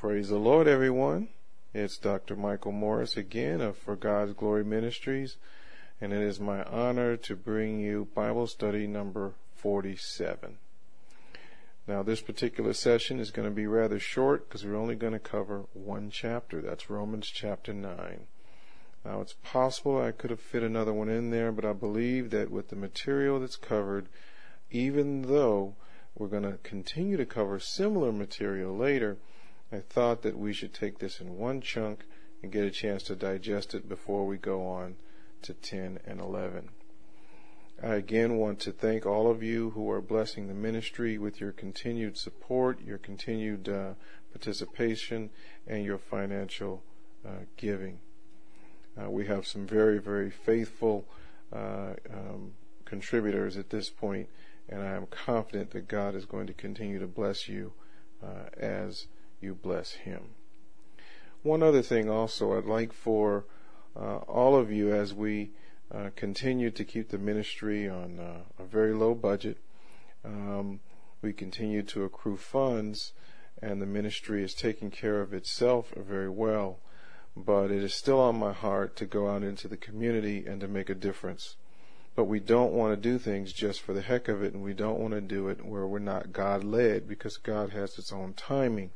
Praise the Lord, everyone. It's Dr. Michael Morris again of For God's Glory Ministries, and it is my honor to bring you Bible study number 47. Now, this particular session is going to be rather short because we're only going to cover one chapter. That's Romans chapter 9. Now, it's possible I could have fit another one in there, but I believe that with the material that's covered, even though we're going to continue to cover similar material later, I thought that we should take this in one chunk and get a chance to digest it before we go on to 10 and 11. I again want to thank all of you who are blessing the ministry with your continued support, your continued participation, and your financial giving. We have some very, very faithful contributors at this point, and I am confident that God is going to continue to bless you as you bless Him. One other thing also, I'd like for all of you, as we continue to keep the ministry on a very low budget, we continue to accrue funds, and the ministry is taking care of itself very well, but it is still on my heart to go out into the community and to make a difference. But we don't want to do things just for the heck of it, and we don't want to do it where we're not God-led, because God has its own timing.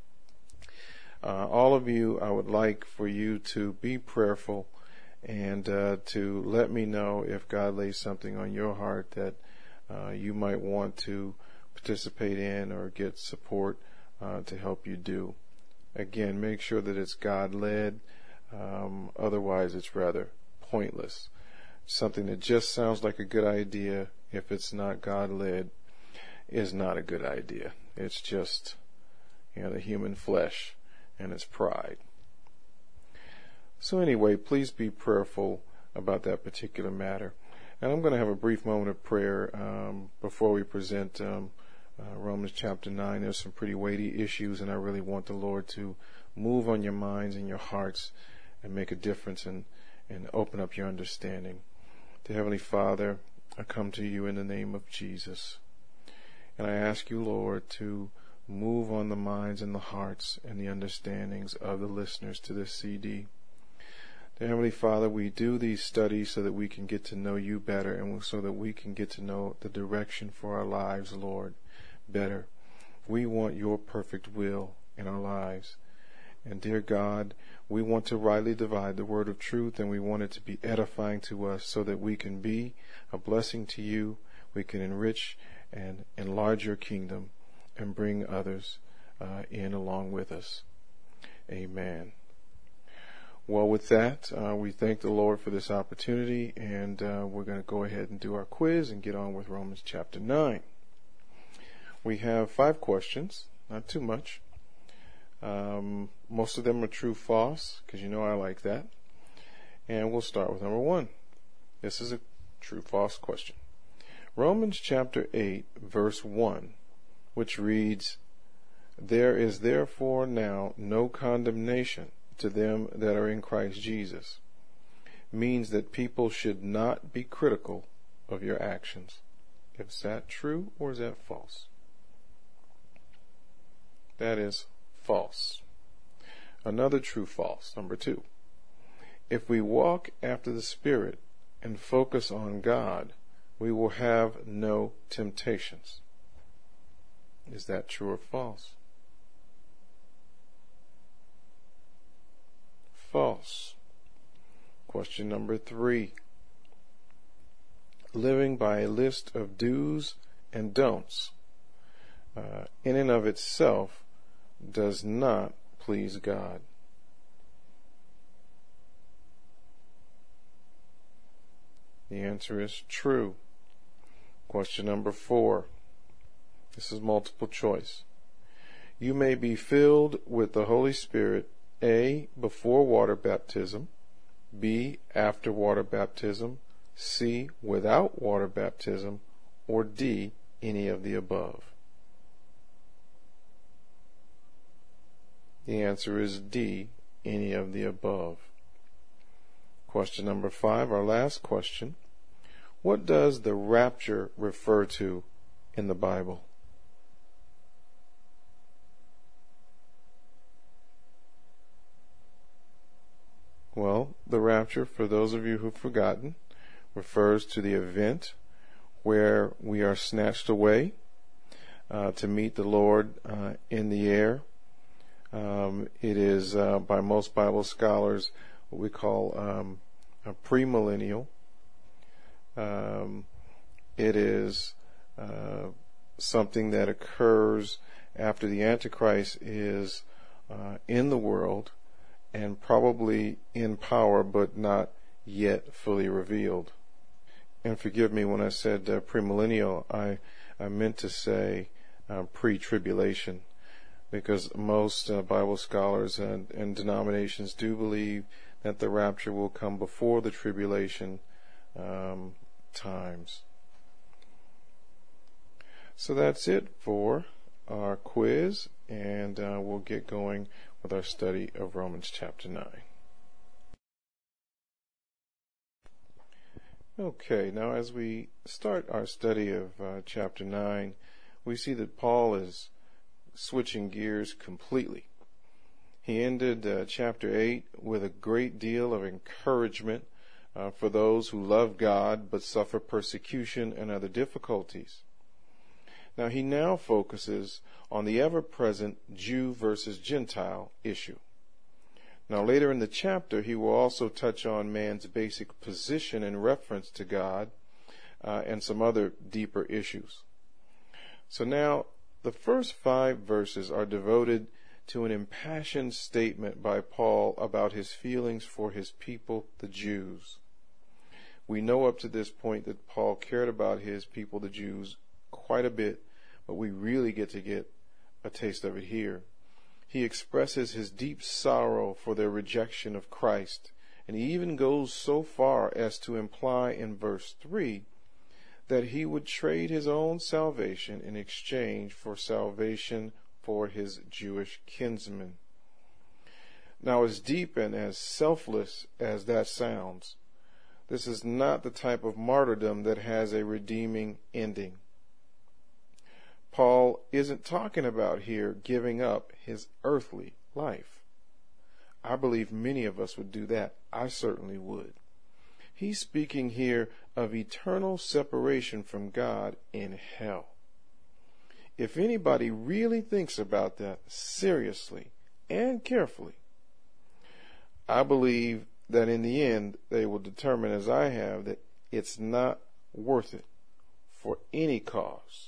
All of you, I would like for you to be prayerful and to let me know if God lays something on your heart that you might want to participate in or get support to help you do. Again, make sure that it's God-led. Otherwise, it's rather pointless. Something that just sounds like a good idea, if it's not God-led, is not a good idea. It's just, the human flesh and its pride. So anyway, please be prayerful about that particular matter. And I'm going to have a brief moment of prayer before we present Romans chapter 9. There's some pretty weighty issues, and I really want the Lord to move on your minds and your hearts and make a difference and open up your understanding. Dear Heavenly Father, I come to you in the name of Jesus. And I ask you, Lord, to move on the minds and the hearts and the understandings of the listeners to this CD. Dear Heavenly Father, we do these studies so that we can get to know you better, and so that we can get to know the direction for our lives, Lord, better. We want your perfect will in our lives. And dear God, we want to rightly divide the word of truth, and we want it to be edifying to us so that we can be a blessing to you. We can enrich and enlarge your kingdom and bring others in along with us. Amen. Well, with that, we thank the Lord for this opportunity, and we're going to go ahead and do our quiz and get on with Romans chapter 9. We have 5 questions, not too much. Most of them are true-false, because you know I like that. And we'll start with number 1. This is a true-false question. Romans chapter 8, verse 1, which reads, "There is therefore now no condemnation to them that are in Christ Jesus," means that people should not be critical of your actions. Is that true or is that false? That is false. Another true-false, number 2. If we walk after the Spirit and focus on God, we will have no temptations. Is that true or false? False. Question number 3. Living by a list of do's and don'ts in and of itself does not please God. The answer is true. Question number 4. This is multiple choice. You may be filled with the Holy Spirit, A, before water baptism, B, after water baptism, C, without water baptism, or D, any of the above. The answer is D, any of the above. Question number 5, our last question. What does the rapture refer to in the Bible? rapture, for those of you who've forgotten, refers to the event where we are snatched away to meet the Lord in the air. It is, by most Bible scholars, what we call a premillennial. It is something that occurs after the Antichrist is in the world and probably in power, but not yet fully revealed. And forgive me when I said premillennial, I meant to say pre-tribulation, because most Bible scholars and denominations do believe that the rapture will come before the tribulation times. So that's it for our quiz, and we'll get going with our study of Romans chapter 9. Okay, now as we start our study of chapter 9, we see that Paul is switching gears completely. He ended chapter 8 with a great deal of encouragement for those who love God but suffer persecution and other difficulties. Now he now focuses on the ever-present Jew versus Gentile issue. Now later in the chapter he will also touch on man's basic position in reference to God and some other deeper issues. So now the first 5 verses are devoted to an impassioned statement by Paul about his feelings for his people, the Jews. We know up to this point that Paul cared about his people, the Jews, quite a bit, but we really get a taste of it here. He expresses his deep sorrow for their rejection of Christ, and he even goes so far as to imply in verse 3 that he would trade his own salvation in exchange for salvation for his Jewish kinsmen. Now, as deep and as selfless as that sounds, this is not the type of martyrdom that has a redeeming ending. Paul isn't talking about here giving up his earthly life. I believe many of us would do that. I certainly would. He's speaking here of eternal separation from God in hell. If anybody really thinks about that seriously and carefully, I believe that in the end they will determine, as I have, that it's not worth it for any cause.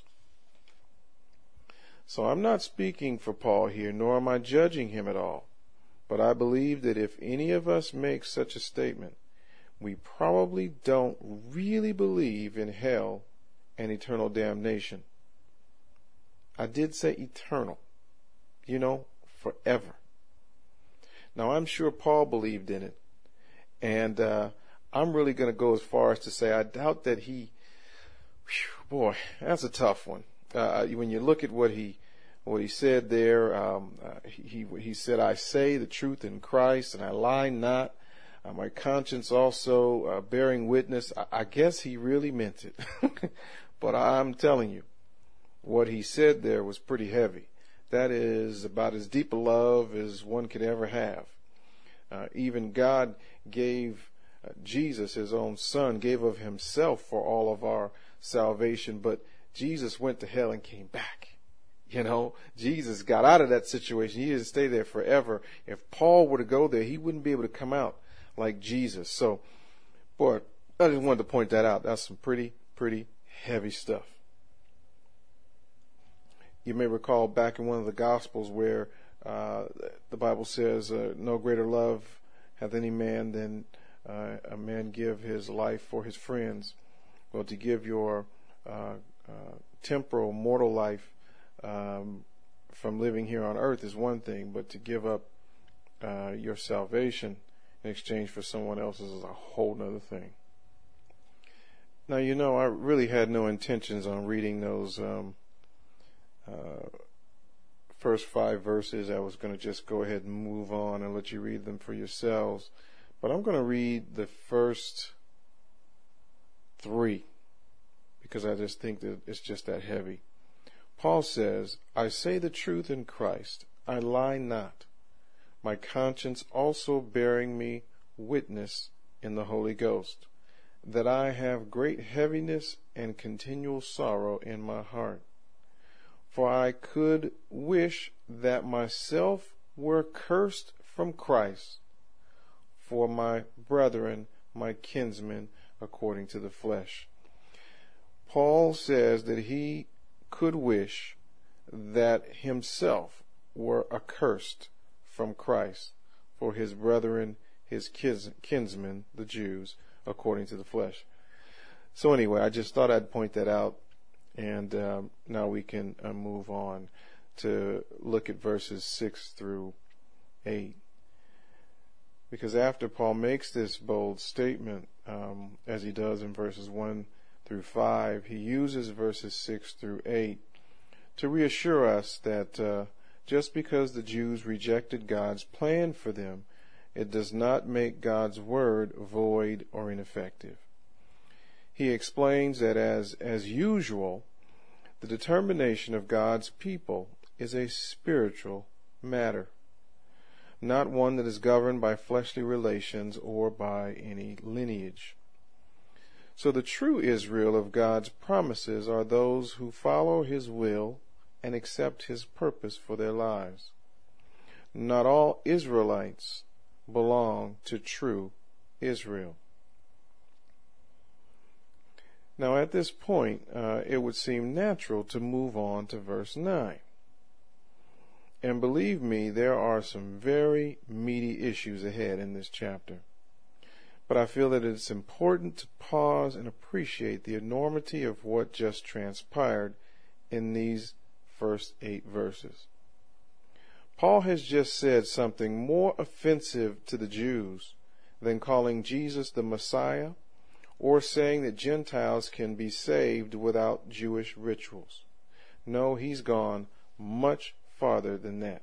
So I'm not speaking for Paul here, nor am I judging him at all. But I believe that if any of us make such a statement, we probably don't really believe in hell and eternal damnation. I did say eternal, forever. Now I'm sure Paul believed in it, and I'm really going to go as far as to say I doubt that he, boy, that's a tough one. When you look at what he said there, he said, "I say the truth in Christ, and I lie not. My conscience also bearing witness." I guess he really meant it, but I'm telling you, what he said there was pretty heavy. That is about as deep a love as one could ever have. Even God gave Jesus, his own son, gave of himself for all of our salvation, but Jesus went to hell and came back. Jesus got out of that situation. He didn't stay there forever. If Paul were to go there, he wouldn't be able to come out like Jesus. So, boy, I just wanted to point that out. That's some pretty heavy stuff. You may recall back in one of the Gospels where the Bible says, "No greater love hath any man than a man give his life for his friends." Well, to give your temporal, mortal life from living here on earth is one thing, but to give up your salvation in exchange for someone else's is a whole nother thing. Now, I really had no intentions on reading those first 5 verses. I was going to just go ahead and move on and let you read them for yourselves. But I'm going to read the first 3 because I just think that it's just that heavy. Paul says, "I say the truth in Christ, I lie not, my conscience also bearing me witness in the Holy Ghost, that I have great heaviness and continual sorrow in my heart. For I could wish that myself were cursed from Christ for my brethren, my kinsmen, according to the flesh. Paul says that he could wish that himself were accursed from Christ for his brethren, his kinsmen, the Jews, according to the flesh. So anyway, I just thought I'd point that out, and now we can move on to look at verses 6 through 8. Because after Paul makes this bold statement, as he does in verses 1 through 5, he uses verses 6 through 8 to reassure us that just because the Jews rejected God's plan for them, it does not make God's word void or ineffective. He explains that as usual, the determination of God's people is a spiritual matter, not one that is governed by fleshly relations or by any lineage. So the true Israel of God's promises are those who follow his will and accept his purpose for their lives. Not all Israelites belong to true Israel. Now at this point, it would seem natural to move on to verse 9. And believe me, there are some very meaty issues ahead in this chapter. But I feel that it's important to pause and appreciate the enormity of what just transpired in these first 8 verses. Paul has just said something more offensive to the Jews than calling Jesus the Messiah or saying that Gentiles can be saved without Jewish rituals. No, he's gone much farther than that.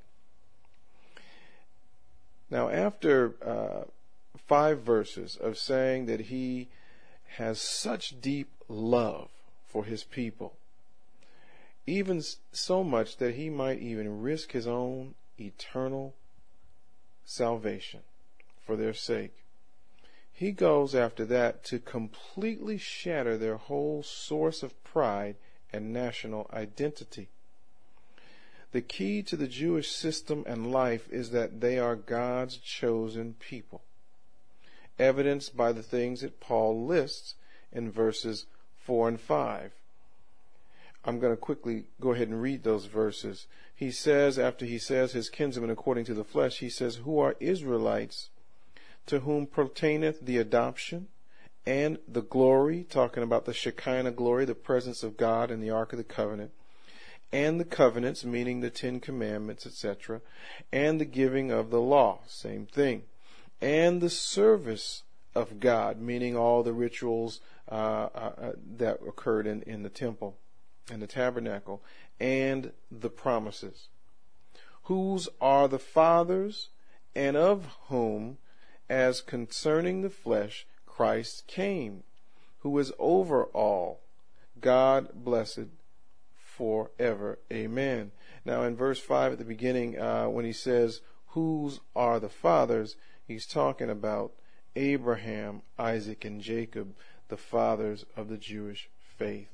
Now, after 5 verses of saying that he has such deep love for his people, even so much that he might even risk his own eternal salvation for their sake, he goes after that to completely shatter their whole source of pride and national identity. The key to the Jewish system and life is that they are God's chosen people, evidenced by the things that Paul lists in verses 4 and 5. I'm going to quickly go ahead and read those verses. He says, after he says his kinsmen according to the flesh, he says, who are Israelites, to whom pertaineth the adoption and the glory, talking about the Shekinah glory, the presence of God in the Ark of the Covenant, and the covenants, meaning the 10 Commandments, etc., and the giving of the law, same thing, and the service of God, meaning all the rituals that occurred in the temple and the tabernacle, and the promises, whose are the fathers, and of whom, as concerning the flesh, Christ came, who is over all, God blessed forever. Amen. Now in verse 5 at the beginning, when he says, whose are the fathers, he's talking about Abraham, Isaac, and Jacob, the fathers of the Jewish faith.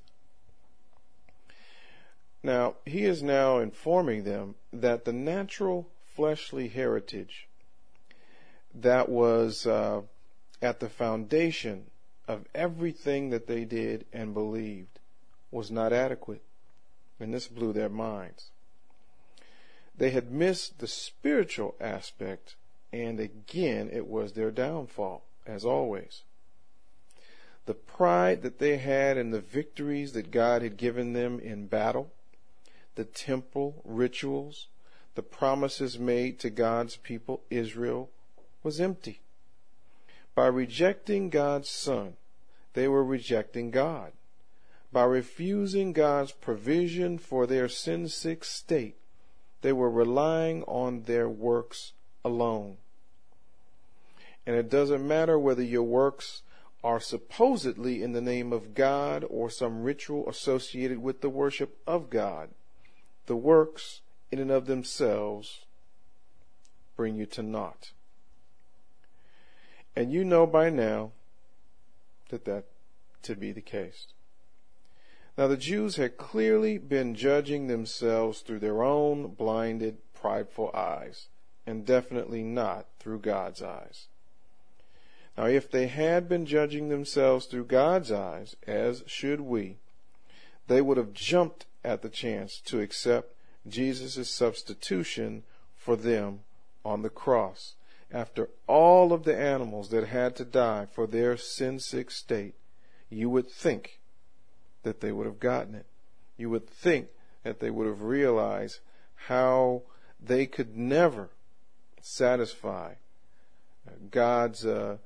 Now, he is now informing them that the natural fleshly heritage that was at the foundation of everything that they did and believed was not adequate. And this blew their minds. They had missed the spiritual aspect, and again it was their downfall, as always. The pride that they had in the victories that God had given them in battle, the temple rituals, the promises made to God's people Israel, was empty. By rejecting God's Son, they were rejecting God. By refusing God's provision for their sin-sick state, they were relying on their works alone. And it doesn't matter whether your works are supposedly in the name of God or some ritual associated with the worship of God. The works, in and of themselves, bring you to naught. And you know by now that to be the case. Now the Jews had clearly been judging themselves through their own blinded, prideful eyes, and definitely not through God's eyes. Now if they had been judging themselves through God's eyes, as should we, they would have jumped at the chance to accept Jesus' substitution for them on the cross. After all of the animals that had to die for their sin-sick state, you would think that they would have gotten it. You would think that they would have realized how they could never satisfy God's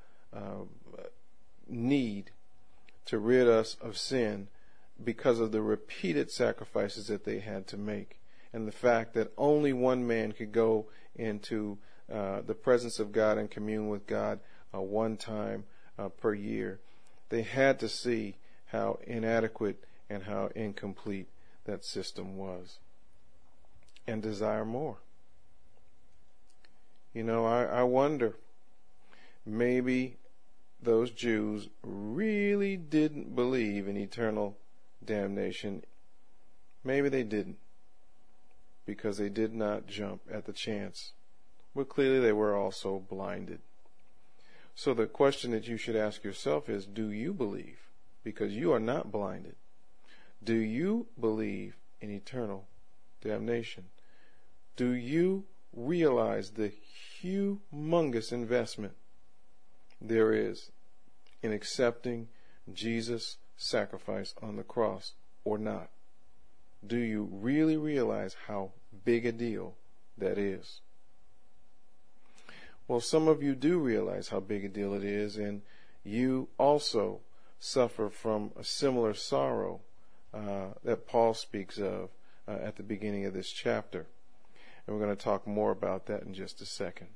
need to rid us of sin because of the repeated sacrifices that they had to make, and the fact that only one man could go into the presence of God and commune with God one time per year. They had to see how inadequate and how incomplete that system was, and desire more. I wonder, maybe those Jews really didn't believe in eternal damnation. Maybe they didn't, because they did not jump at the chance. But clearly they were also blinded. So the question that you should ask yourself is, do you believe? Because you are not blinded. Do you believe in eternal damnation? Do you realize the humongous investment there is in accepting Jesus' sacrifice on the cross or not? Do you really realize how big a deal that is? Well, some of you do realize how big a deal it is, and you also suffer from a similar sorrow that Paul speaks of at the beginning of this chapter. And we're going to talk more about that in just a second.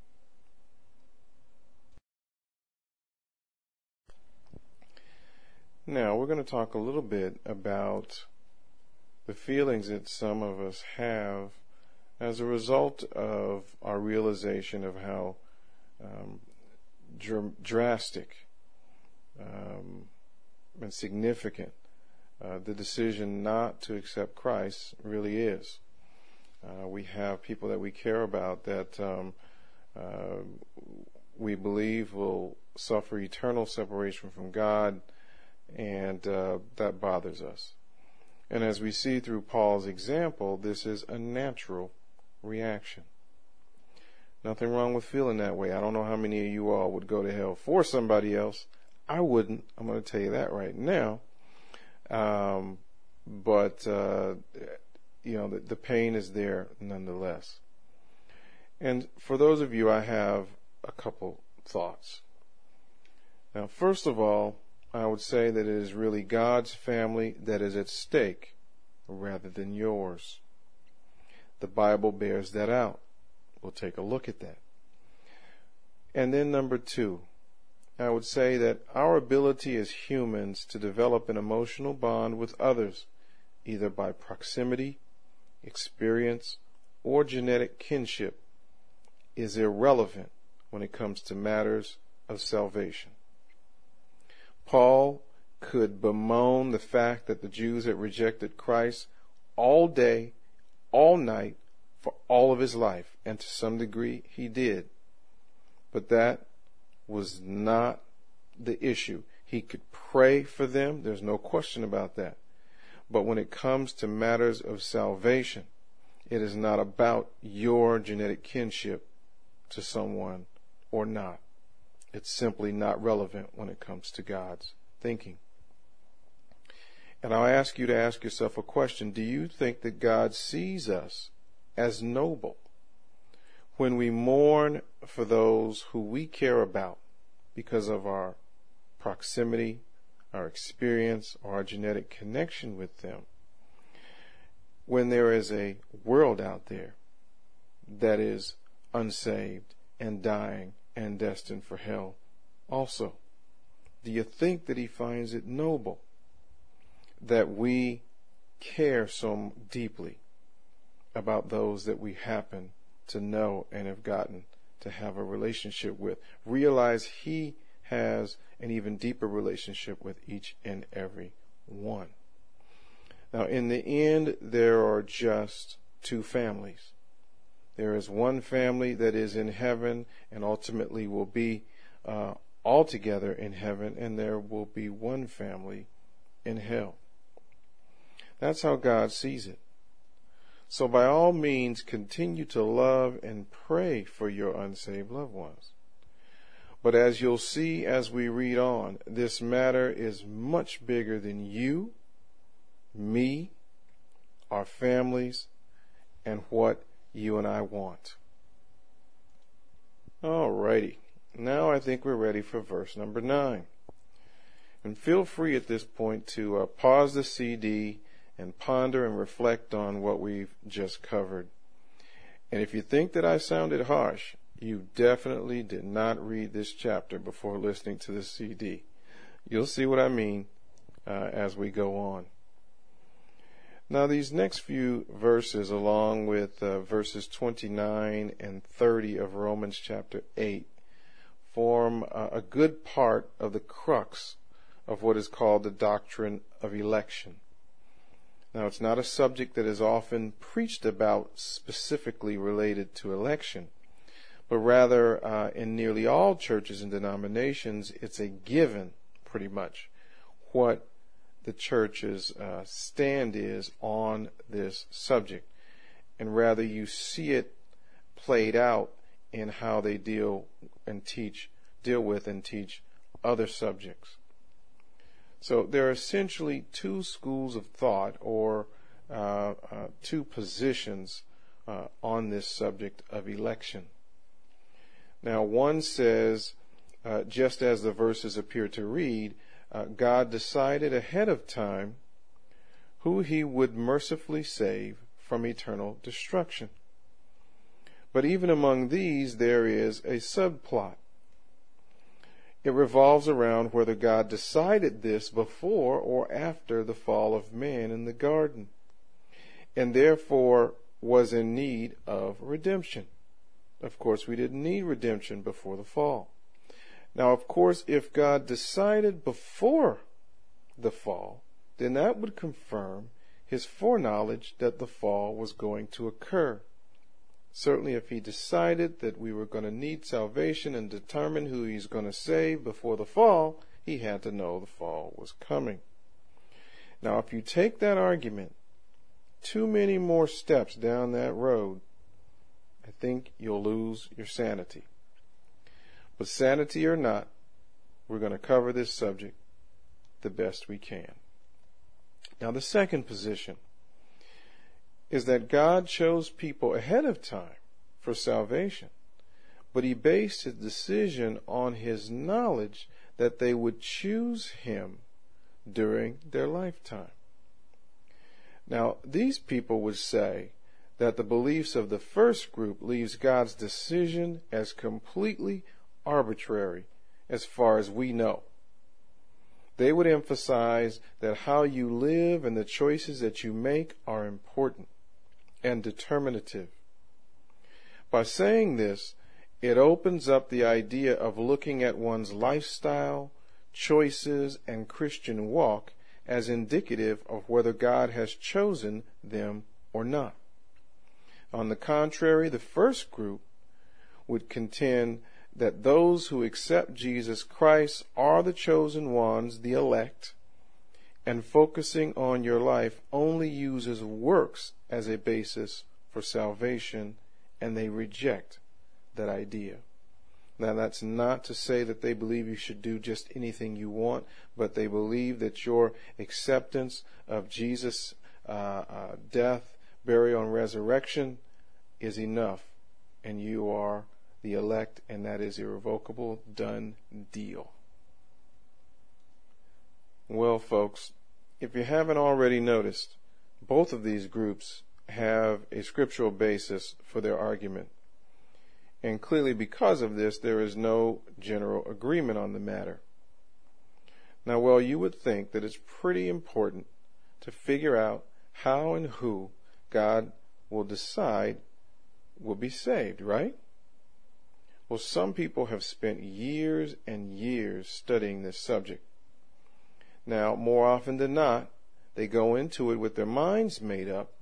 Now, we're going to talk a little bit about the feelings that some of us have as a result of our realization of how drastic and significant the decision not to accept Christ really is. We have people that we care about that we believe will suffer eternal separation from God, and that bothers us. And as we see through Paul's example, this is a natural reaction. Nothing wrong with feeling that way. I don't know how many of you all would go to hell for somebody else. I wouldn't. I'm going to tell you that right now. But the pain is there nonetheless. And for those of you, I have a couple thoughts. Now, first of all, I would say that it is really God's family that is at stake rather than yours. The Bible bears that out. We'll take a look at that. And then number two, I would say that our ability as humans to develop an emotional bond with others, either by proximity, experience, or genetic kinship, is irrelevant when it comes to matters of salvation. Paul could bemoan the fact that the Jews had rejected Christ all day, all night, for all of his life, and to some degree he did. But that was not the issue. He could pray for them, there's no question about that. But when it comes to matters of salvation, it is not about your genetic kinship to someone or not. It's simply not relevant when it comes to God's thinking. And I'll ask you to ask yourself a question. Do you think that God sees us as noble when we mourn for those who we care about because of our proximity, our experience, or our genetic connection with them, when there is a world out there that is unsaved and dying and destined for hell also? Do you think that he finds it noble that we care so deeply about those that we happen to know and have gotten to have a relationship with. Realize He has an even deeper relationship with each and every one. Now, in the end, there are just two families. There is one family that is in heaven and ultimately will be all together in heaven, and there will be one family in hell. That's how God sees it. So by all means, continue to love and pray for your unsaved loved ones. But as you'll see as we read on, this matter is much bigger than you, me, our families, and what you and I want. Alrighty. Now I think we're ready for verse number 9. And feel free at this point to pause the CD and ponder and reflect on what we've just covered. And if you think that I sounded harsh, you definitely did not read this chapter before listening to the CD. You'll see what I mean as we go on. Now, these next few verses, along with verses 29 and 30 of Romans chapter 8, form a good part of the crux of what is called the doctrine of election. Now, it's not a subject that is often preached about specifically related to election, but rather in nearly all churches and denominations, it's a given, pretty much, what the church's stand is on this subject. And rather you see it played out in how they deal with and teach other subjects. So there are essentially two schools of thought, or two positions on this subject of election. Now, one says, just as the verses appear to read, God decided ahead of time who He would mercifully save from eternal destruction. But even among these, there is a subplot. It revolves around whether God decided this before or after the fall of man in the garden, and therefore was in need of redemption. Of course, we didn't need redemption before the fall. Now, of course, if God decided before the fall, then that would confirm His foreknowledge that the fall was going to occur. Certainly, if He decided that we were going to need salvation and determine who He's going to save before the fall, He had to know the fall was coming. Now, if you take that argument too many more steps down that road, I think you'll lose your sanity. But sanity or not, we're going to cover this subject the best we can. Now, the second position is that God chose people ahead of time for salvation, but He based His decision on His knowledge that they would choose Him during their lifetime. Now, these people would say that the beliefs of the first group leaves God's decision as completely arbitrary as far as we know. They would emphasize that how you live and the choices that you make are important and determinative. By saying this, it opens up the idea of looking at one's lifestyle, choices, and Christian walk as indicative of whether God has chosen them or not. On the contrary, the first group would contend that those who accept Jesus Christ are the chosen ones, the elect, and focusing on your life only uses works as a basis for salvation, and they reject that idea. Now, that's not to say that they believe you should do just anything you want, but they believe that your acceptance of Jesus' death, burial, and resurrection is enough, and you are the elect, and that is irrevocable, done deal. Well, folks, if you haven't already noticed, both of these groups have a scriptural basis for their argument. And clearly because of this, there is no general agreement on the matter. Now, well, you would think that it's pretty important to figure out how and who God will decide will be saved, right? Well, some people have spent years and years studying this subject. Now, more often than not, they go into it with their minds made up,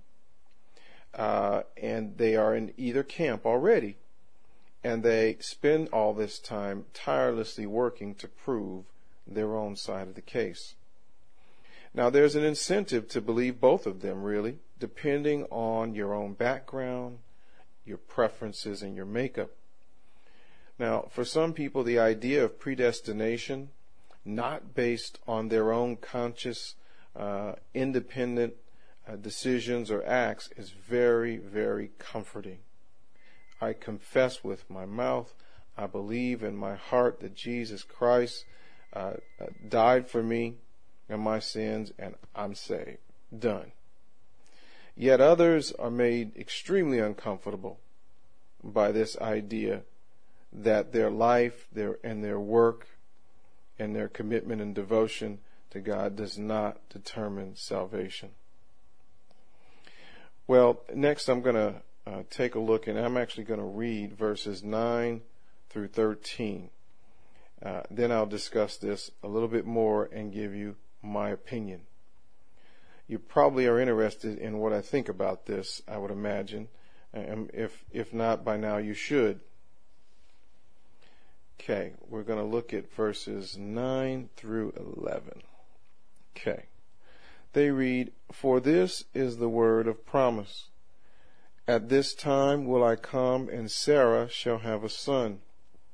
and they are in either camp already, and they spend all this time tirelessly working to prove their own side of the case. Now, there's an incentive to believe both of them, really, depending on your own background, your preferences, and your makeup. Now, for some people, the idea of predestination, not based on their own conscious, independent decisions or acts, is very, very comforting. I confess with my mouth, I believe in my heart that Jesus Christ died for me and my sins, and I'm saved. Done. Yet others are made extremely uncomfortable by this idea that their life, their work, and their commitment and devotion to God does not determine salvation. Well, next I'm going to take a look, and I'm actually going to read verses 9 through 13. Then I'll discuss this a little bit more and give you my opinion. You probably are interested in what I think about this, I would imagine. If not, by now you should. Okay, we're going to look at verses 9 through 11. Okay. They read, "For this is the word of promise. At this time will I come, and Sarah shall have a son.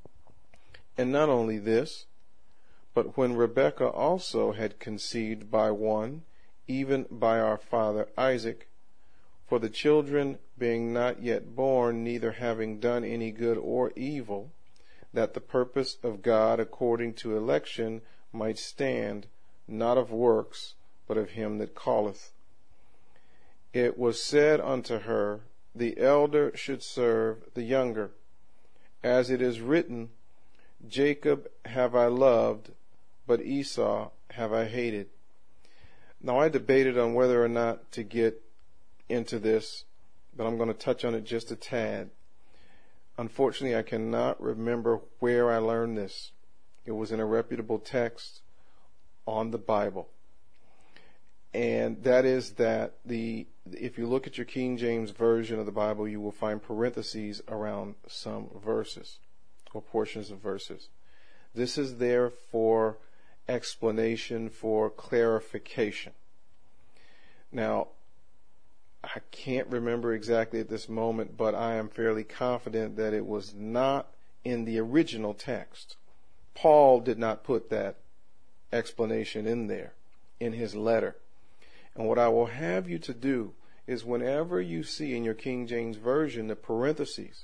And not only this, but when Rebekah also had conceived by one, even by our father Isaac, for the children being not yet born, neither having done any good or evil, that the purpose of God according to election might stand, not of works, but of him that calleth. It was said unto her, the elder should serve the younger. As it is written, Jacob have I loved, but Esau have I hated." Now, I debated on whether or not to get into this, but I'm going to touch on it just a tad. Unfortunately, I cannot remember where I learned this. It was in a reputable text on the Bible. And that is that if you look at your King James Version of the Bible, you will find parentheses around some verses or portions of verses. This is there for explanation, for clarification. Now, I can't remember exactly at this moment, but I am fairly confident that it was not in the original text. Paul did not put that explanation in there in his letter. And what I will have you to do is whenever you see in your King James Version the parentheses,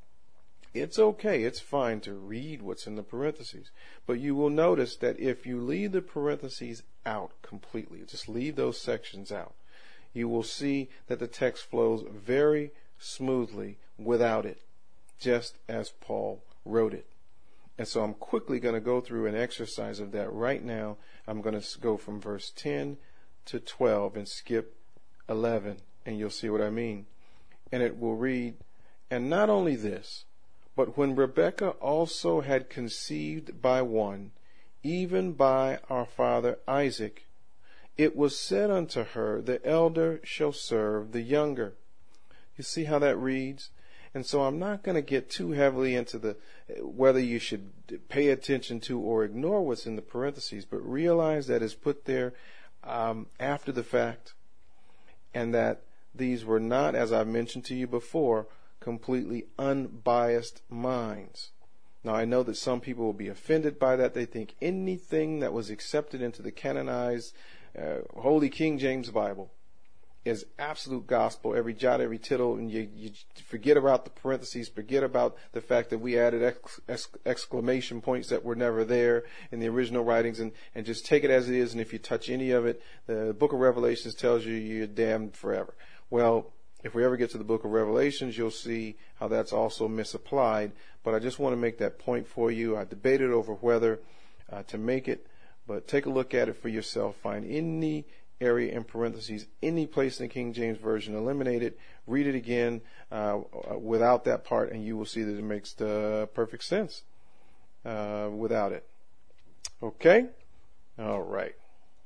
it's okay, it's fine to read what's in the parentheses, but you will notice that if you leave the parentheses out completely, just leave those sections out, you will see that the text flows very smoothly without it, just as Paul wrote it. And so I'm quickly going to go through an exercise of that right now. I'm going to go from verse 10 to 12 and skip 11, and you'll see what I mean. And it will read, "And not only this, but when Rebekah also had conceived by one, even by our father Isaac, it was said unto her, the elder shall serve the younger." You see how that reads? And so I'm not going to get too heavily into whether you should pay attention to or ignore what's in the parentheses, but realize that it's put there after the fact, and that these were not, as I've mentioned to you before, completely unbiased minds. Now, I know that some people will be offended by that. They think anything that was accepted into the canonized Holy King James Bible is absolute gospel, every jot, every tittle, and you forget about the parentheses, forget about the fact that we added exclamation points that were never there in the original writings, and just take it as it is, and if you touch any of it, the book of Revelations tells you you're damned forever. Well, if we ever get to the book of Revelations, you'll see how that's also misapplied, but I just want to make that point for you. I debated over whether to make it, but take a look at it for yourself. Find any area in parentheses, any place in the King James Version, eliminate it, read it again without that part, and you will see that it makes the perfect sense without it. Okay? All right.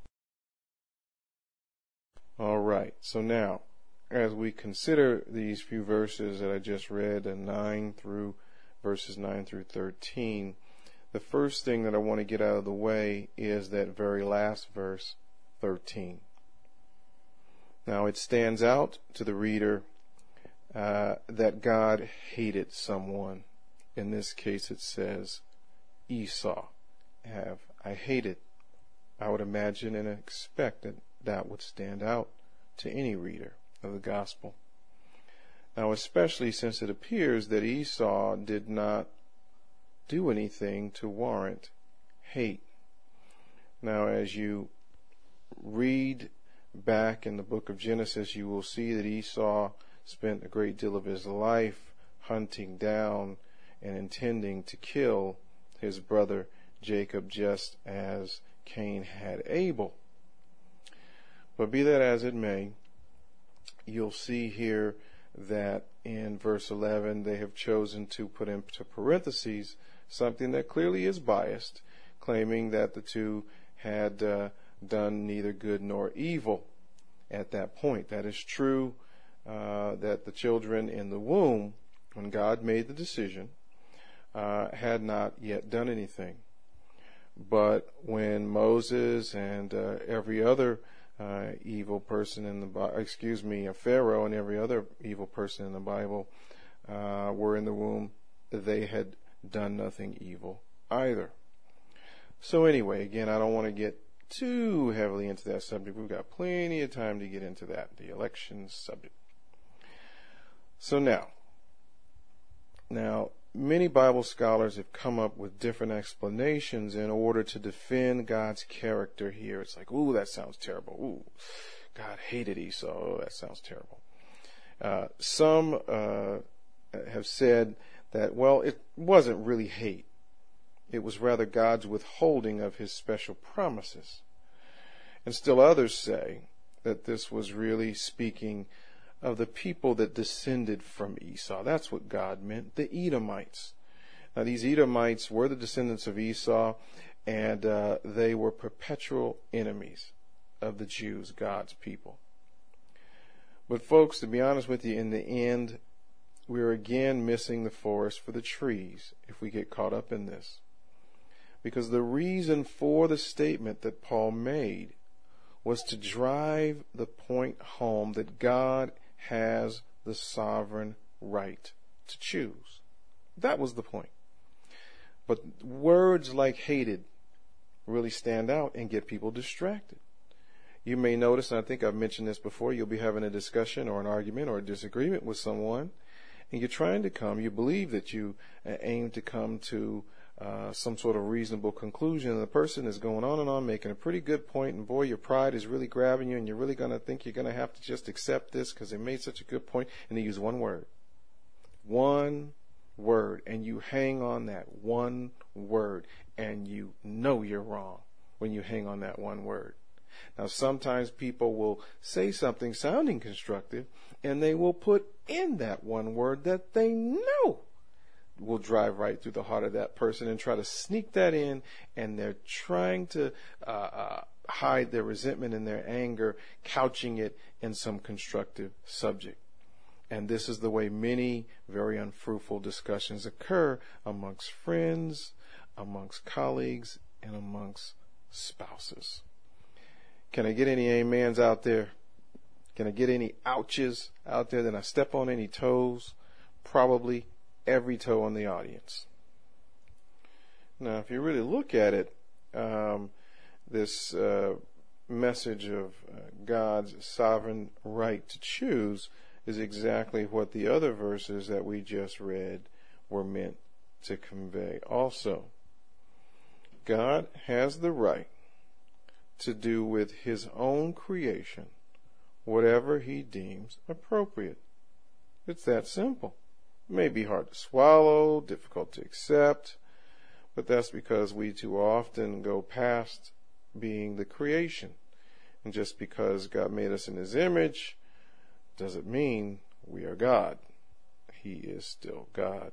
All right. So now, as we consider these few verses that I just read, verses 9 through 13, the first thing that I want to get out of the way is that very last verse, 13. Now it stands out to the reader that God hated someone. In this case it says Esau have I hated. I would imagine and expect that that would stand out to any reader of the gospel. Now, especially since it appears that Esau did not do anything to warrant hate. Now, as you read back in the book of Genesis, you will see that Esau spent a great deal of his life hunting down and intending to kill his brother Jacob, just as Cain had Abel. But be that as it may, you'll see here that in verse 11 they have chosen to put into parentheses something that clearly is biased, claiming that the two had done neither good nor evil at that point. That is true that the children in the womb, when God made the decision, had not yet done anything. But when Moses and every other evil person in the Pharaoh and every other evil person in the Bible were in the womb, they had done nothing evil either. So anyway, again, I don't want to get too heavily into that subject. We've got plenty of time to get into that, the election subject. So now, many Bible scholars have come up with different explanations in order to defend God's character here. It's like, ooh, that sounds terrible. Ooh, God hated Esau. Oh, that sounds terrible. Some have said that, well, it wasn't really hate. It was rather God's withholding of his special promises. And still others say that this was really speaking of the people that descended from Esau. That's what God meant, the Edomites. Now, these Edomites were the descendants of Esau, and they were perpetual enemies of the Jews, God's people. But folks, to be honest with you, in the end, we're again missing the forest for the trees if we get caught up in this. Because the reason for the statement that Paul made was to drive the point home that God has the sovereign right to choose. That was the point. But words like hated really stand out and get people distracted. You may notice, and I think I've mentioned this before, you'll be having a discussion or an argument or a disagreement with someone, and you believe that you aim to come to some sort of reasonable conclusion, and the person is going on and on making a pretty good point, and boy, your pride is really grabbing you, and you're really going to think you're going to have to just accept this because they made such a good point, and they use one word, and you hang on that one word, and you know you're wrong when you hang on that one word. Now, sometimes people will say something sounding constructive, and they will put in that one word that they know will drive right through the heart of that person and try to sneak that in, and they're trying to hide their resentment and their anger, couching it in some constructive subject. And this is the way many very unfruitful discussions occur amongst friends, amongst colleagues, and amongst spouses. Can I get any amens out there? Can I get any ouches out there? Did I step on any toes? Probably every toe on the audience. Now, if you really look at it, this message of God's sovereign right to choose is exactly what the other verses that we just read were meant to convey also. God has the right to do with his own creation whatever he deems appropriate. It's that simple. It may be hard to swallow, difficult to accept, but that's because we too often go past being the creation And just because God made us in His image doesn't mean we are God. He is still God.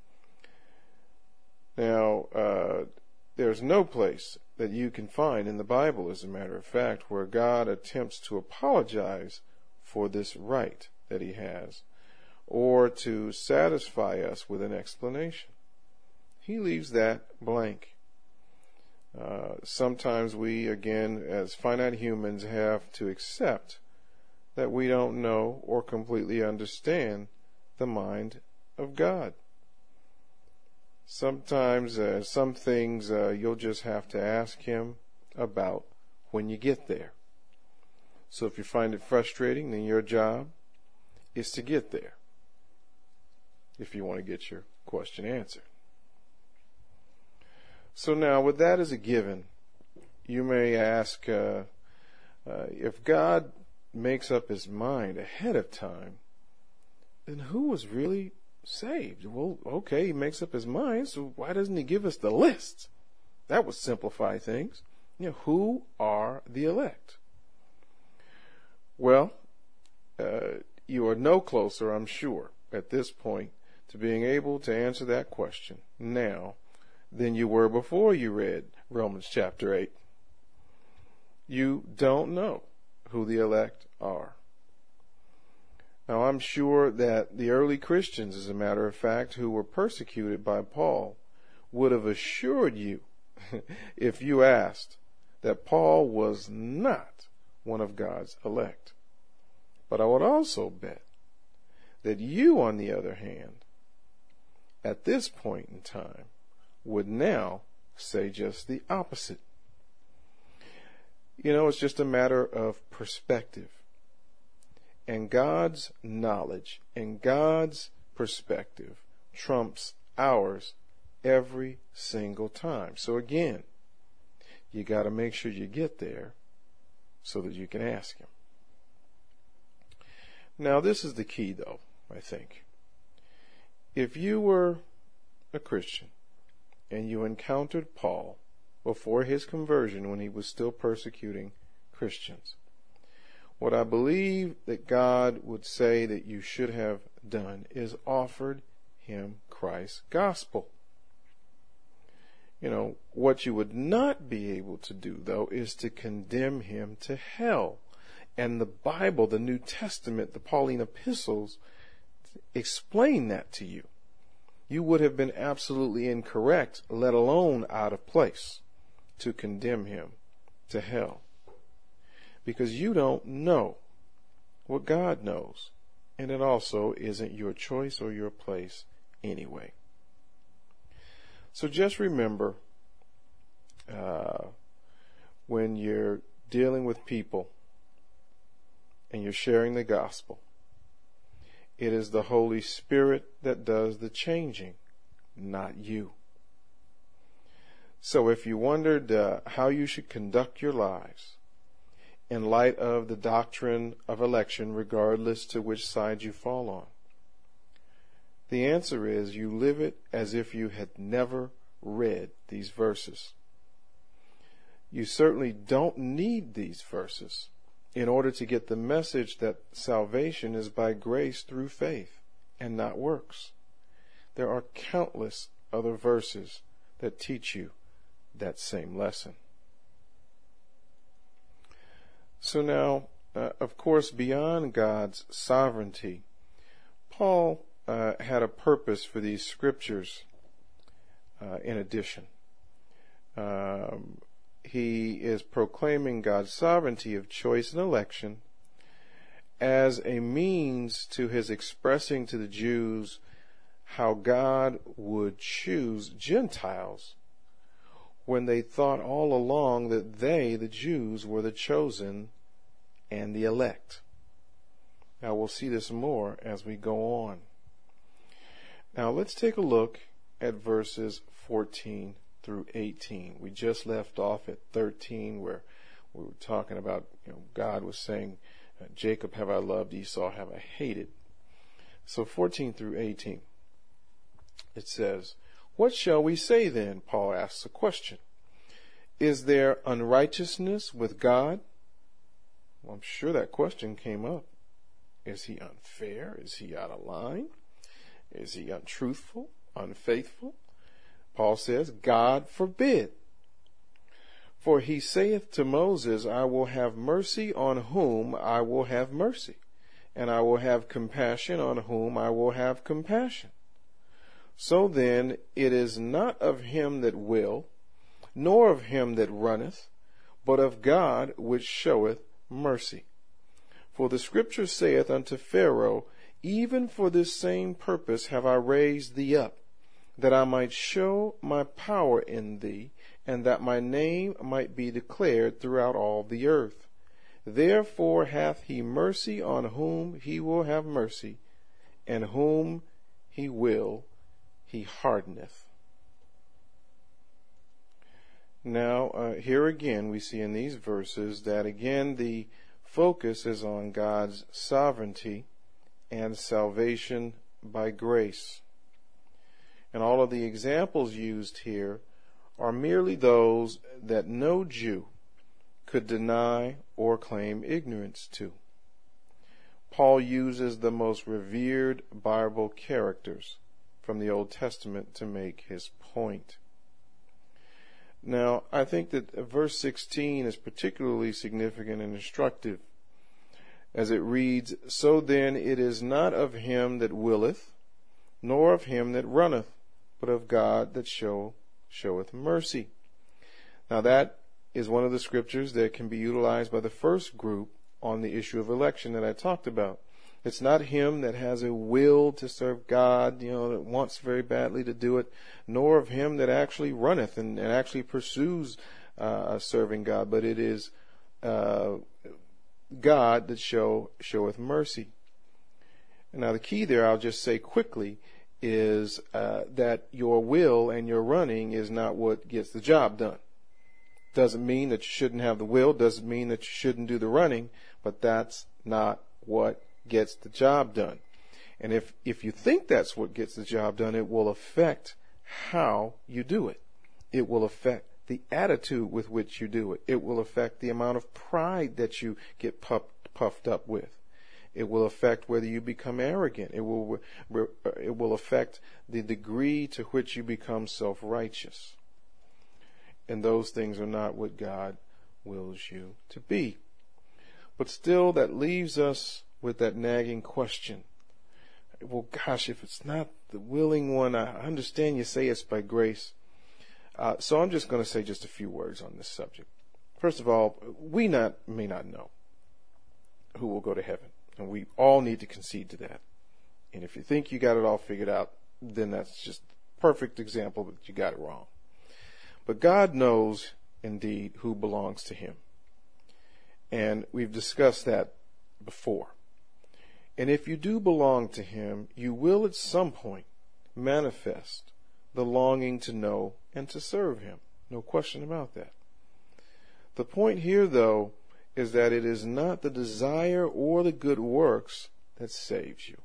Now, there's no place that you can find in the Bible, as a matter of fact, where God attempts to apologize for this right that He has, or to satisfy us with an explanation. He leaves that blank. Sometimes we, again, as finite humans, have to accept that we don't know or completely understand the mind of God. Sometimes some things you'll just have to ask Him about when you get there. So if you find it frustrating, then your job is to get there, if you want to get your question answered. So now, with that as a given, you may ask, if God makes up His mind ahead of time, then who was really saved? Well, okay, He makes up His mind, so why doesn't He give us the list? That would simplify things. Who are the elect? Well, you are no closer, I'm sure, at this point, to being able to answer that question now than you were before you read Romans chapter 8. You don't know who the elect are. Now, I'm sure that the early Christians, as a matter of fact, who were persecuted by Paul, would have assured you, if you asked, that Paul was not one of God's elect. But I would also bet that you, on the other hand, at this point in time, would now say just the opposite. It's just a matter of perspective. And God's knowledge and God's perspective trumps ours every single time. So again, you got to make sure you get there so that you can ask Him. Now, this is the key, though, I think. If you were a Christian and you encountered Paul before his conversion when he was still persecuting Christians, what I believe that God would say that you should have done is offered him Christ's gospel. What you would not be able to do, though, is to condemn him to hell. And the Bible, the New Testament, the Pauline epistles, explain that to you. You would have been absolutely incorrect, let alone out of place, to condemn him to hell. Because you don't know what God knows. And it also isn't your choice or your place anyway. So just remember, when you're dealing with people and you're sharing the gospel, it is the Holy Spirit that does the changing, not you. So if you wondered how you should conduct your lives in light of the doctrine of election, regardless to which side you fall on, the answer is you live it as if you had never read these verses. You certainly don't need these verses in order to get the message that salvation is by grace through faith and not works. There are countless other verses that teach you that same lesson. So now, of course, beyond God's sovereignty, Paul had a purpose for these scriptures in addition. He is proclaiming God's sovereignty of choice and election as a means to his expressing to the Jews how God would choose Gentiles when they thought all along that they, the Jews, were the chosen and the elect. Now we'll see this more as we go on. Now let's take a look at verses 14 through 18. We just left off at 13 where we were talking about, God was saying, Jacob have I loved, Esau have I hated. So 14 through 18, it says, "What shall we say then?" Paul asks a question. "Is there unrighteousness with God? Well, I'm sure that question came up. Is he unfair? Is he out of line? Is he untruthful, unfaithful? Paul says, God forbid. For he saith to Moses, I will have mercy on whom I will have mercy, and I will have compassion on whom I will have compassion. So then it is not of him that will, nor of him that runneth, but of God which showeth mercy. For the scripture saith unto Pharaoh, even for this same purpose have I raised thee up, that I might show my power in thee, and that my name might be declared throughout all the earth. Therefore hath he mercy on whom he will have mercy, and whom he will he hardeneth. Now, here again we see in these verses that again the focus is on God's sovereignty and salvation by grace. And all of the examples used here are merely those that no Jew could deny or claim ignorance to. Paul uses the most revered Bible characters from the Old Testament to make his point. Now, I think that verse 16 is particularly significant and instructive, as it reads, So then it is not of him that willeth, nor of him that runneth, but of God that showeth mercy. Now that is one of the scriptures that can be utilized by the first group on the issue of election that I talked about. It's not him that has a will to serve God, that wants very badly to do it, nor of him that actually runneth and actually pursues serving God, but it is God that showeth mercy. Now the key there, I'll just say quickly, is that your will and your running is not what gets the job done. Doesn't mean that you shouldn't have the will, doesn't mean that you shouldn't do the running, but that's not what gets the job done. And if you think that's what gets the job done, it will affect how you do it. It will affect the attitude with which you do it. It will affect the amount of pride that you get puffed up with. It will affect whether you become arrogant. It will affect the degree to which you become self-righteous. And those things are not what God wills you to be. But still, that leaves us with that nagging question. Well, gosh, if it's not the willing one, I understand you say it's by grace. So I'm just going to say just a few words on this subject. First of all, we may not know who will go to heaven. And we all need to concede to that. And if you think you got it all figured out, then that's just a perfect example that you got it wrong. But God knows, indeed, who belongs to him. And we've discussed that before. And if you do belong to him, you will at some point manifest the longing to know and to serve him. No question about that. The point here, though, is that it is not the desire or the good works that saves you.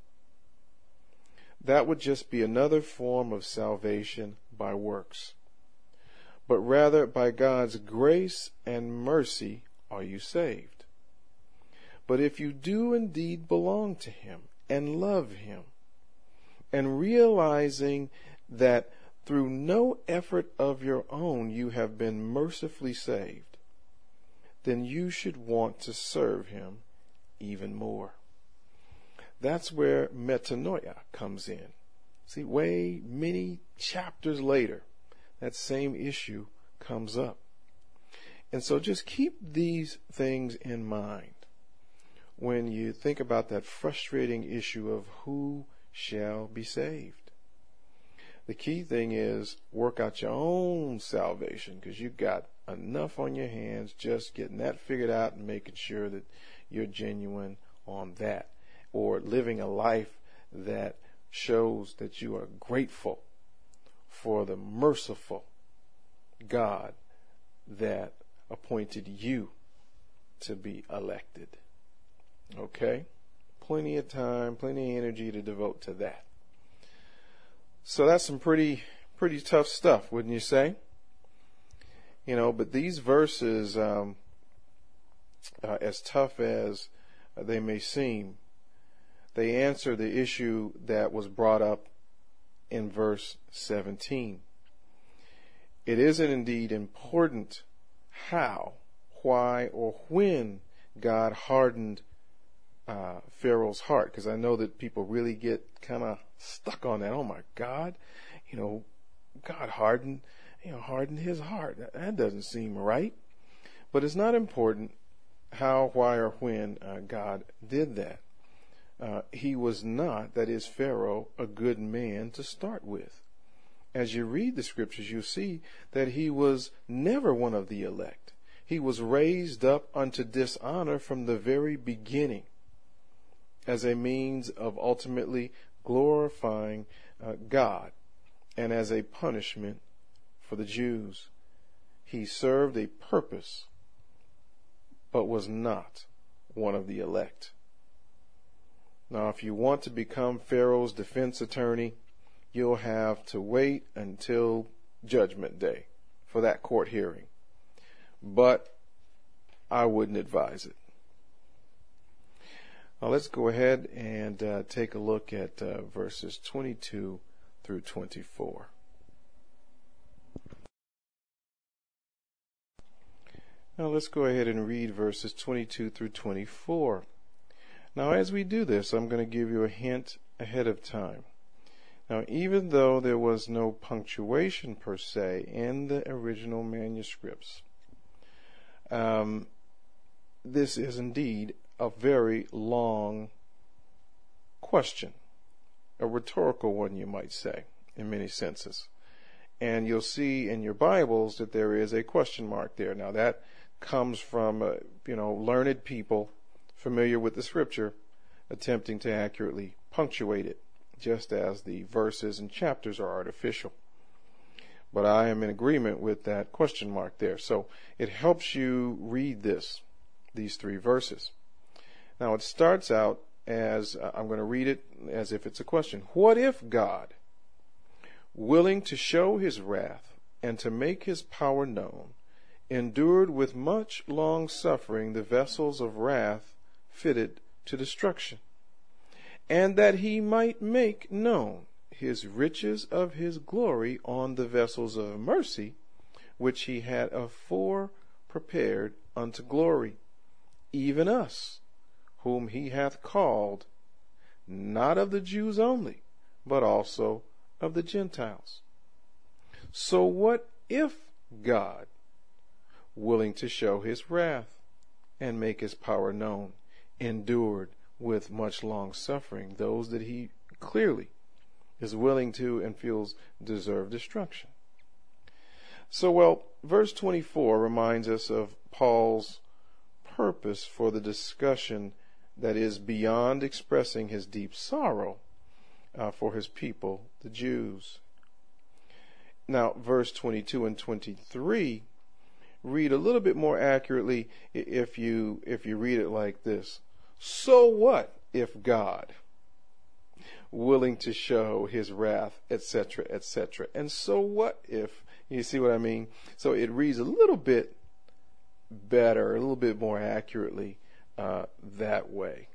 That would just be another form of salvation by works. But rather, by God's grace and mercy are you saved. But if you do indeed belong to him and love him, and realizing that through no effort of your own you have been mercifully saved, then you should want to serve him even more. That's where metanoia comes in. See, way many chapters later, that same issue comes up. And so just keep these things in mind when you think about that frustrating issue of who shall be saved. The key thing is work out your own salvation, because you've got enough on your hands just getting that figured out and making sure that you're genuine on that, or living a life that shows that you are grateful for the merciful God that appointed you to be elected. Okay? Plenty of time, plenty of energy to devote to that. So that's some pretty tough stuff, wouldn't you say? But these verses as tough as they may seem, they answer the issue that was brought up in verse 17. It isn't indeed important how, why, or when God hardened Pharaoh's heart, because I know that people really get kind of stuck on that. Oh my God, God hardened his heart. That doesn't seem right. But it's not important how, why, or when God did that. He was not, that is Pharaoh, a good man to start with. As you read the scriptures, you see that he was never one of the elect. He was raised up unto dishonor from the very beginning as a means of ultimately glorifying God and as a punishment for the Jews. He served a purpose, but was not one of the elect. Now, if you want to become Pharaoh's defense attorney, you'll have to wait until Judgment Day for that court hearing. But I wouldn't advise it. Now let's go ahead and take a look at verses 22 through 24. Now let's go ahead and read verses 22 through 24. Now as we do this, I'm going to give you a hint ahead of time. Now, even though there was no punctuation per se in the original manuscripts, this is indeed a very long question, a rhetorical one, you might say, in many senses. And you'll see in your Bibles that there is a question mark there. Now, that comes from, learned people familiar with the scripture attempting to accurately punctuate it, just as the verses and chapters are artificial. But I am in agreement with that question mark there. So it helps you read these three verses. Now it starts out as, I'm going to read it as if it's a question. What if God, willing to show his wrath and to make his power known, endured with much long suffering the vessels of wrath fitted to destruction, and that he might make known his riches of his glory on the vessels of mercy, which he had afore prepared unto glory, even us, whom he hath called, not of the Jews only, but also of the Gentiles. So what if God, willing to show his wrath and make his power known, endured with much long suffering those that he clearly is willing to and feels deserve destruction? So, verse 24 reminds us of Paul's purpose for the discussion that is beyond expressing his deep sorrow for his people, the Jews. Now, verse 22 and 23 read a little bit more accurately if you read it like this. So what if God, willing to show his wrath, etc., etc. And so what if, you see what I mean? So it reads a little bit better, a little bit more accurately that way.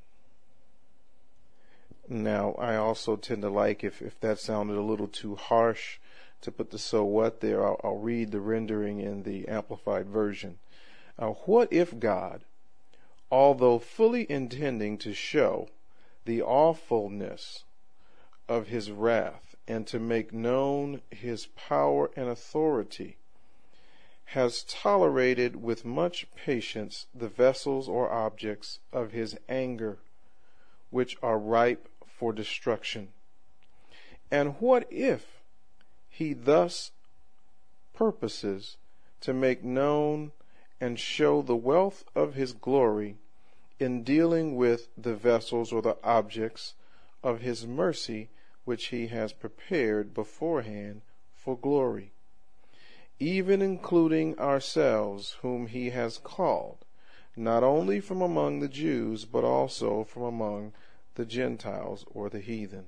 Now, I also tend to like, if that sounded a little too harsh, to put the so what there. I'll read the rendering in the Amplified Version. What if God, although fully intending to show the awfulness of his wrath and to make known his power and authority, has tolerated with much patience the vessels or objects of his anger, which are ripe for destruction? And what if he thus purposes to make known and show the wealth of his glory in dealing with the vessels or the objects of his mercy, which he has prepared beforehand for glory, even including ourselves, whom he has called, not only from among the Jews, but also from among the Gentiles or the heathen?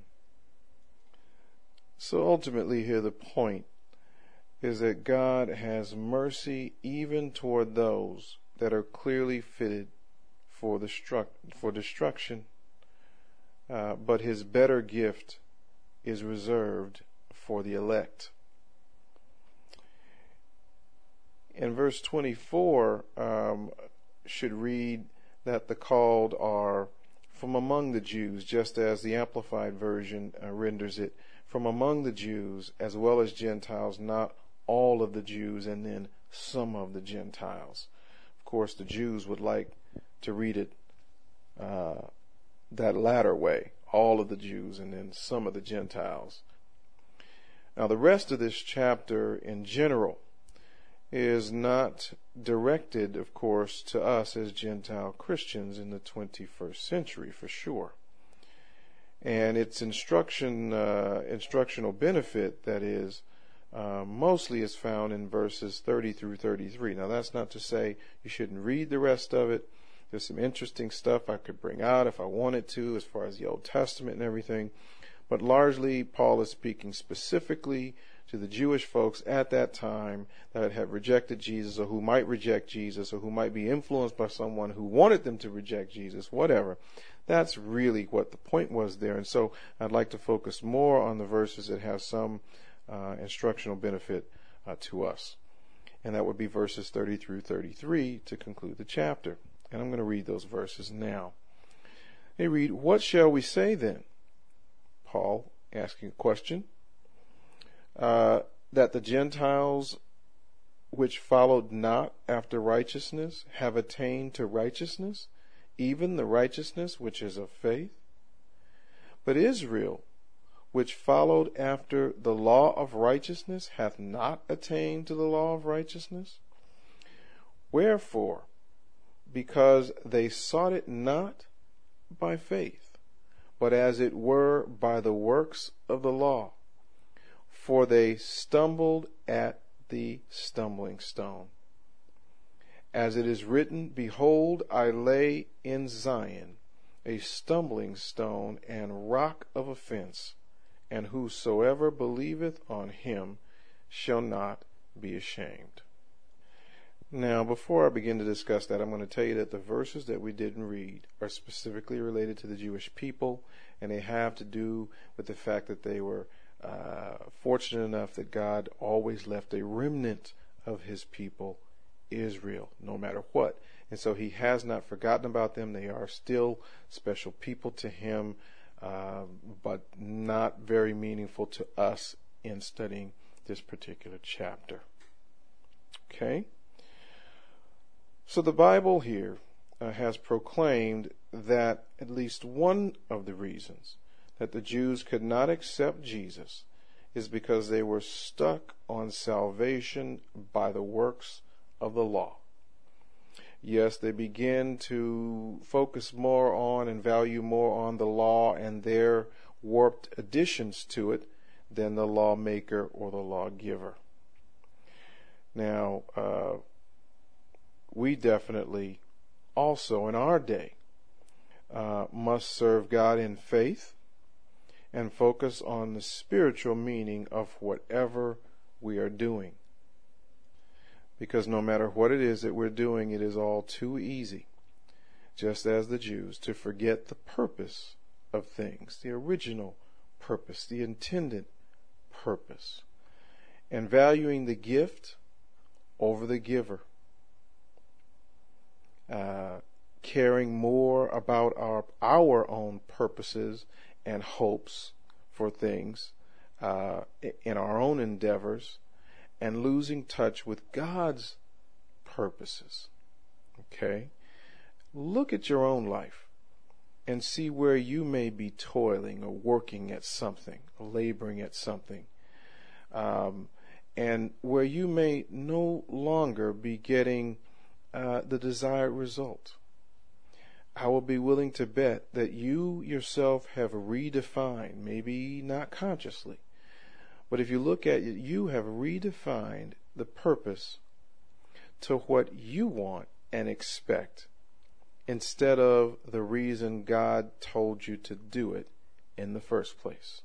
So ultimately here the point is that God has mercy even toward those that are clearly fitted for destruction, but his better gift is reserved for the elect. In verse 24, should read that the called are from among the Jews, just as the Amplified Version renders it, from among the Jews as well as Gentiles, not all of the Jews and then some of the Gentiles. Of course, the Jews would like to read it that latter way, all of the Jews and then some of the Gentiles. Now, the rest of this chapter in general is not directed, of course, to us as Gentile Christians in the 21st century, for sure. And its instructional benefit, that is, mostly is found in verses 30 through 33. Now, that's not to say you shouldn't read the rest of it. There's some interesting stuff I could bring out if I wanted to, as far as the Old Testament and everything. But largely, Paul is speaking specifically to the Jewish folks at that time that had rejected Jesus, or who might reject Jesus, or who might be influenced by someone who wanted them to reject Jesus, whatever. That's really what the point was there. And so I'd like to focus more on the verses that have some instructional benefit to us. And that would be verses 30 through 33 to conclude the chapter. And I'm going to read those verses now. They read, "What shall we say then?" Paul asking a question. That the Gentiles which followed not after righteousness have attained to righteousness, even the righteousness which is of faith. But Israel, which followed after the law of righteousness, hath not attained to the law of righteousness. Wherefore, because they sought it not by faith, but as it were by the works of the law, for they stumbled at the stumbling stone. As it is written, Behold, I lay in Zion a stumbling stone and rock of offense, and whosoever believeth on him shall not be ashamed. Now, before I begin to discuss that, I'm going to tell you that the verses that we didn't read are specifically related to the Jewish people, and they have to do with the fact that they were fortunate enough that God always left a remnant of his people, Israel, no matter what. And so he has not forgotten about them. They are still special people to him, but not very meaningful to us in studying this particular chapter. Okay? So the Bible here has proclaimed that at least one of the reasons that the Jews could not accept Jesus is because they were stuck on salvation by the works of the law. Yes, they begin to focus more on and value more on the law and their warped additions to it than the lawmaker or the lawgiver. Now, we definitely also in our day must serve God in faith and focus on the spiritual meaning of whatever we are doing. Because no matter what it is that we're doing, it is all too easy, just as the Jews, to forget the purpose of things, the original purpose, the intended purpose, and valuing the gift over the giver. Caring more about our own purposes and hopes for things in our own endeavors, and losing touch with God's purposes. Okay? Look at your own life and see where you may be toiling or working at something, or laboring at something, and where you may no longer be getting the desired result. I will be willing to bet that you yourself have redefined, maybe not consciously, but if you look at it, you have redefined the purpose to what you want and expect, instead of the reason God told you to do it in the first place.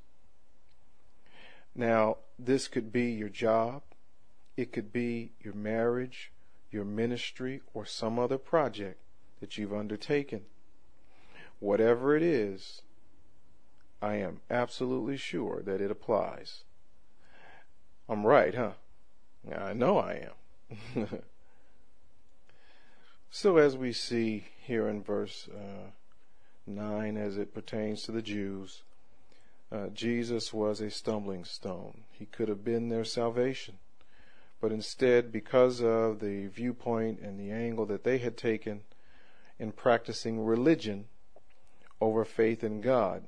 Now, this could be your job, it could be your marriage, your ministry, or some other project that you've undertaken. Whatever it is, I am absolutely sure that it applies. I'm right, huh? I know I am. So as we see here in verse 9, as it pertains to the Jews, Jesus was a stumbling stone. He could have been their salvation. But instead, because of the viewpoint and the angle that they had taken in practicing religion over faith in God,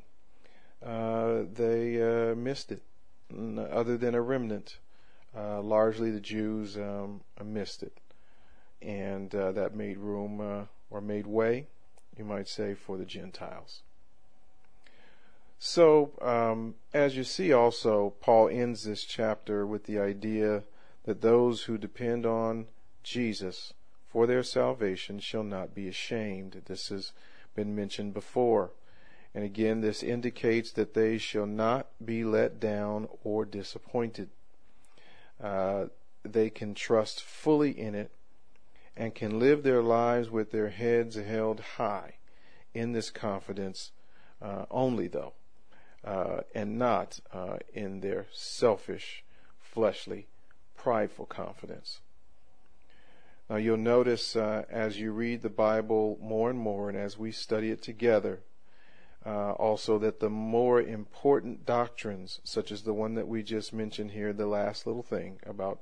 they missed it. Other than a remnant, largely the Jews missed it. And that made room, or made way, you might say, for the Gentiles. So, as you see also, Paul ends this chapter with the idea that those who depend on Jesus for their salvation shall not be ashamed. This has been mentioned before. And again, this indicates that they shall not be let down or disappointed. They can trust fully in it and can live their lives with their heads held high in this confidence only, though, and not in their selfish, fleshly, prideful confidence. Now you'll notice as you read the Bible more and more, and as we study it together, also that the more important doctrines, such as the one that we just mentioned here, the last little thing about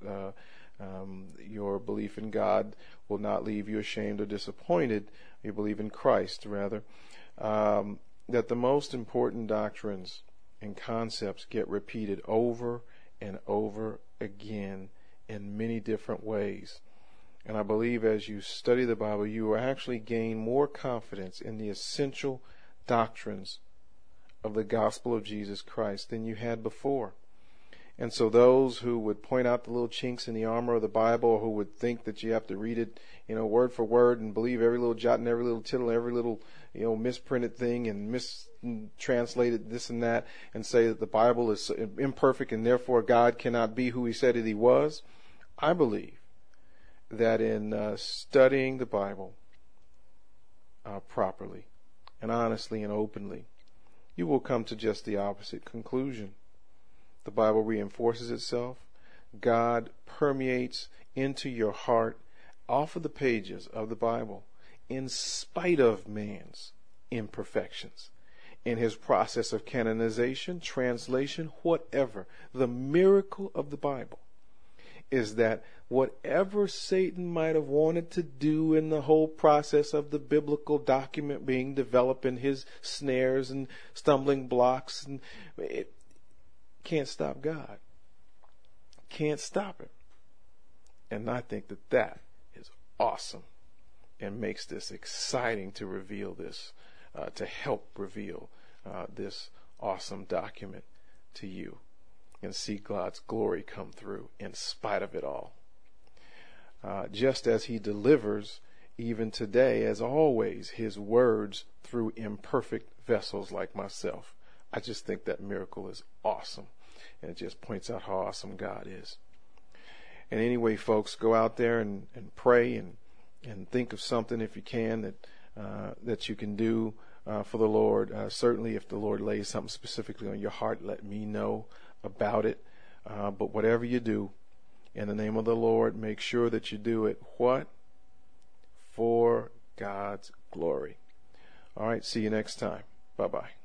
your belief in God will not leave you ashamed or disappointed, you believe in Christ rather, that the most important doctrines and concepts get repeated over and over again in many different ways. And I believe as you study the Bible, you will actually gain more confidence in the essential doctrines of the gospel of Jesus Christ than you had before. And so those who would point out the little chinks in the armor of the Bible, who would think that you have to read it, word for word and believe every little jot and every little tittle, every little, misprinted thing and mistranslated this and that, and say that the Bible is imperfect and therefore God cannot be who he said that he was, I believe that in studying the Bible properly and honestly and openly, you will come to just the opposite conclusion. The Bible reinforces itself. God permeates into your heart off of the pages of the Bible in spite of man's imperfections. In his process of canonization, translation, whatever, the miracle of the Bible is that whatever Satan might have wanted to do in the whole process of the biblical document being developed in his snares and stumbling blocks, and it can't stop God. Can't stop it. And I think that is awesome and makes this exciting to reveal this, to help reveal this awesome document to you and see God's glory come through in spite of it all. Just as he delivers even today, as always, his words through imperfect vessels like myself. I just think that miracle is awesome. And it just points out how awesome God is. And anyway, folks, go out there and pray and think of something, if you can, that you can do for the Lord. Certainly if the Lord lays something specifically on your heart, let me know about it. But whatever you do, in the name of the Lord, make sure that you do it. What? For God's glory. All right, see you next time. Bye-bye.